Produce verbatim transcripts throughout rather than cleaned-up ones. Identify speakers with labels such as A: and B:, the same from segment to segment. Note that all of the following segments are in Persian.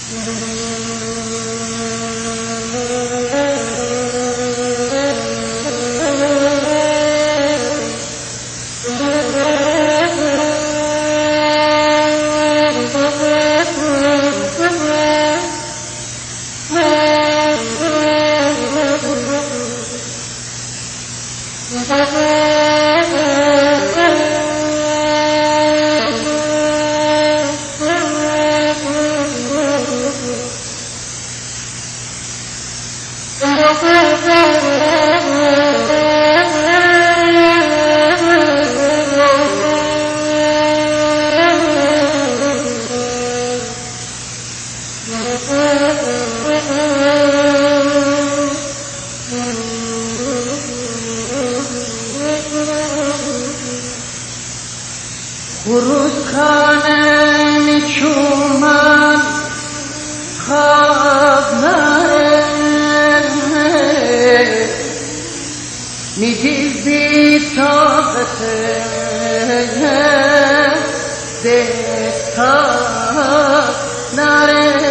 A: خروسخانه چومم خواب نره میدی بی طاقته دستا نره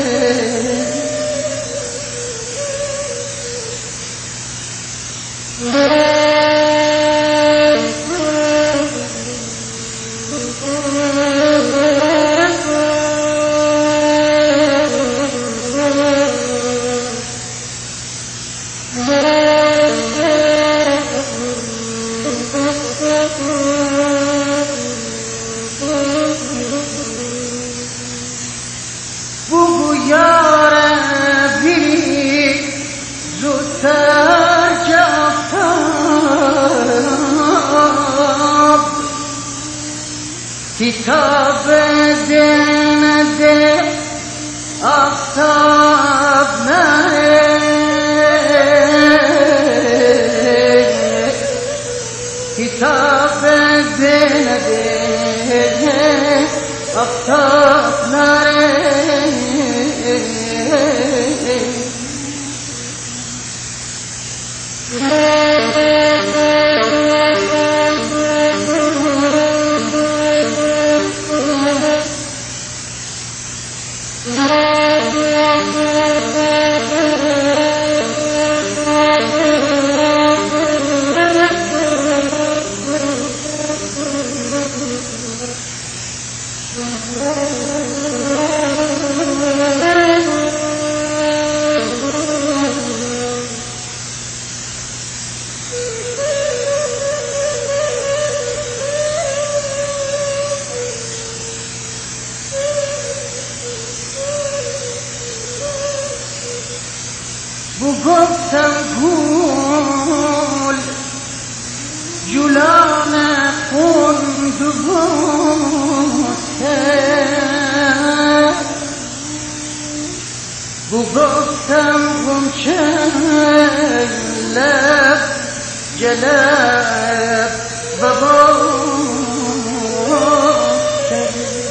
A: بگو یاره بی زودتر جفتم کتاب دل نده آفتاب نره کتاب دل نده آفتاب نره گفتم گل جولان خون دو بوسه گفتم غنچه لب جلب و بوسه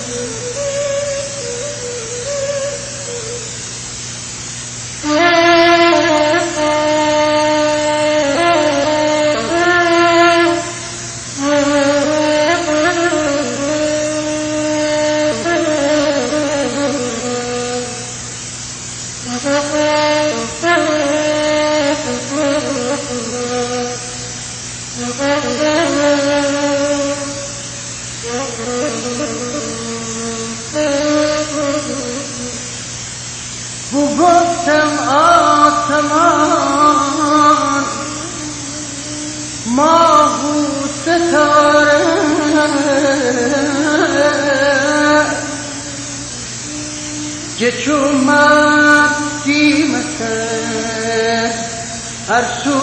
A: گفتم آسمان ماه و ستاره جچو مردی مثل هر سو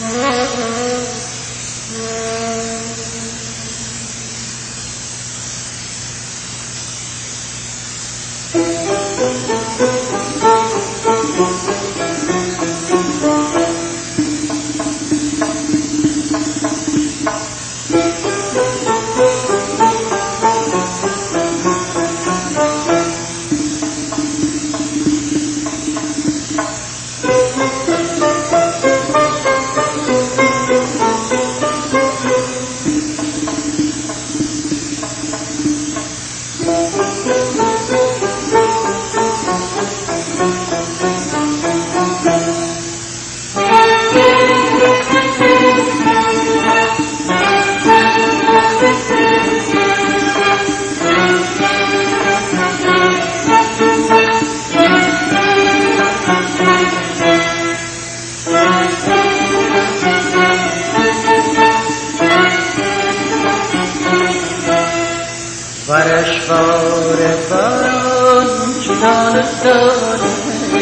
A: ورشوار باران چه دانستانه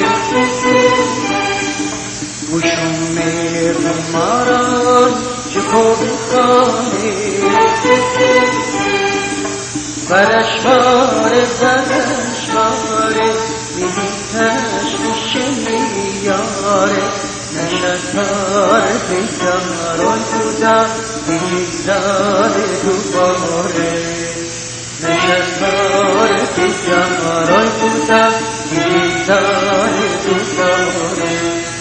A: گوشم قماران چه خوبخانه ورشوار ورشوار میتش شمیاره نشتار بیتاران بودا بیزار دوباره نشتار بیتاران بودا بیزار دوباره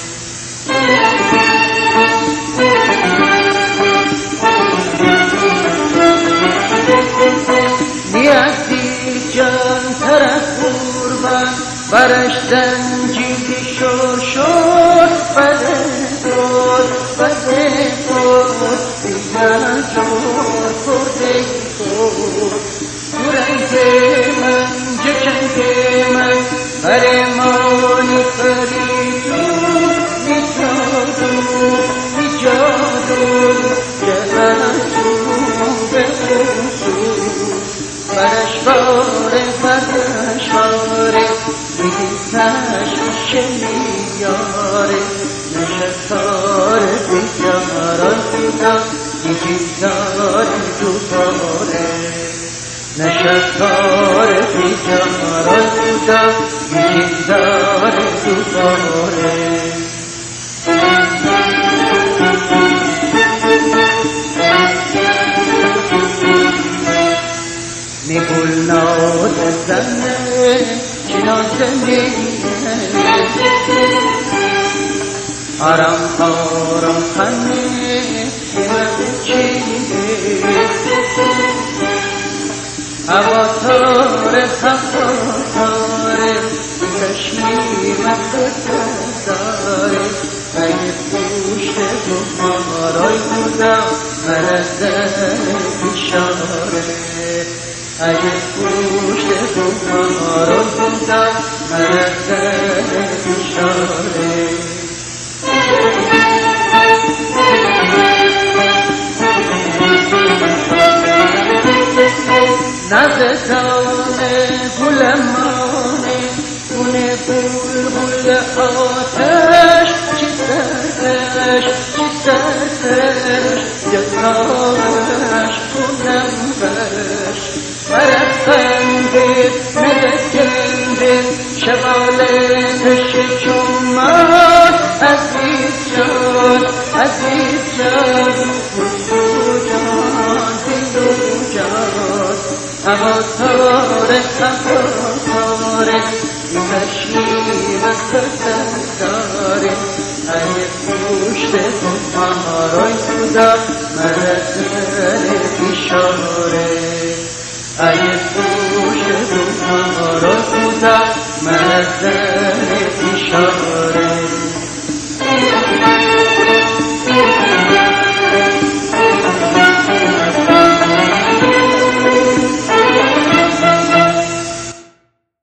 A: نیازی جان طرف قربان برش زنجیری شور شور بده دور بده دور دیگر جور کرده دور رنگ من جشنگ من فرمانی فریدو میجادو میجادو جهازو به خصوص ورشواره ورشواره میگیتش شمیاره نشتار بیتاران بودا میگیتار دوباره نشتار بیتاران بودا میگیتار دوباره نگل ناد زنه شناسنه آرام آرام خنه چینه هواتار هواتار چشمی مقداره اگه پوشت بخارای بودم مرزن بیشاره اگه پوشت بخارای بودم مرزن بیشاره نزدانه گلمانه گونه بلبل آتش چی سرش چی سرش جزاش کنم برش برخنده نگنده شواله نشه چومان عزیز جان عزیز جان بزرگ جان دلو جان هواتاره هواتاره نشیم سرداره اگه پوشت بخارای بودا مرزن بیشاره اگه پوشت بخارای بودا مرزن